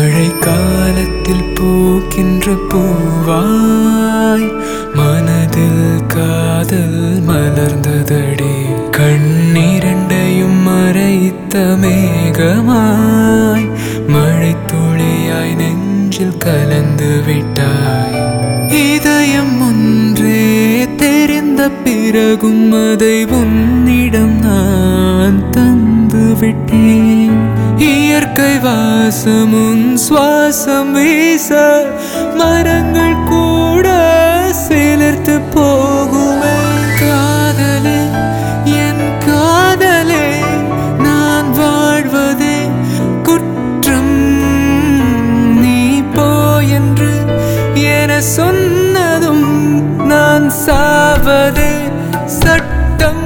மழை காலத்தில் பூக்கின்ற பூவாய் மனதில் காதல் மலர்ந்ததடி. கண்ணீரண்டையும் மறைத்த மேகமாய் மழை துளியாய் நெஞ்சில் கலந்து விட்டாய். இதயம் ஒன்றே தெரிந்த பிறகும் அதை உன்னிடம் நான் தந்து விட்டேன். இயற்கை வாசம் உன் சுவாசம் வீச மரங்கள் கூட சிலிர்த்து போகுமே. காதலே என் காதலே நான் வாழ்வதே குற்றம். நீ போ என்று என சொன்னதும் நான் சாவதே சட்டம்.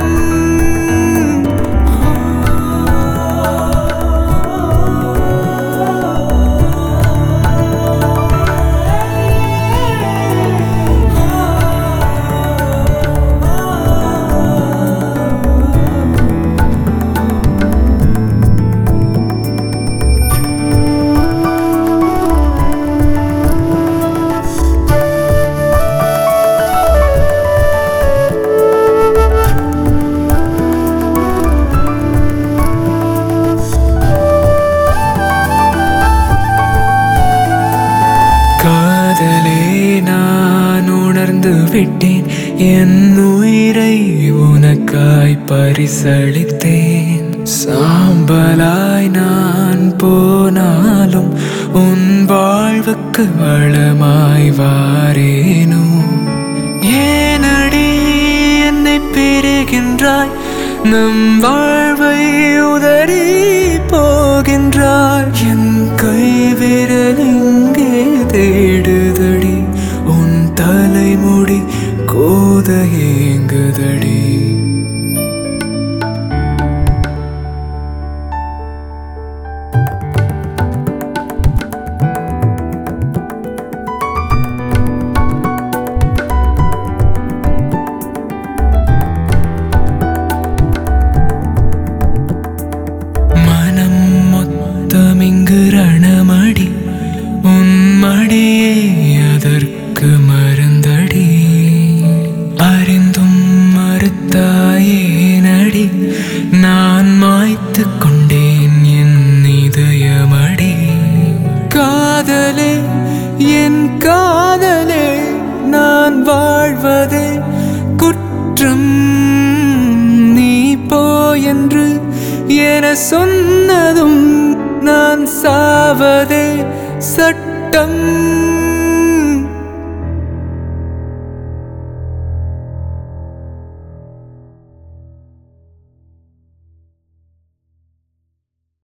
காதலே நான் உணர்ந்து விட்டேன். என் உயிரை உனக்காய் பரிசளித்தேன். சாம்பலாய் நான் போனாலும் உன் வாழ்வுக்கு வளமாய் வாரேனோ. ஏனடி என்னை பெறுகின்றாய், நம் வாழ்வை உதறி போகின்றாய். என் கை விரல் இங்கே தேடுதடி, உன் தலைமுடி கோத ஏங்குதடி. மனம் மொத்தமிங்கு ரணமடி, உன் மடியே அதற்கு மருந்தடி. அறிந்தும் மறுத்தாயே நடி, நான் மாய்த்து கொண்டேன் என் இதயமடி. காதலே என் காதலே நான் வாழ்வதே குற்றம். நீ போ என்று என சொன்னதும் நான் சாவதே சட்டம்.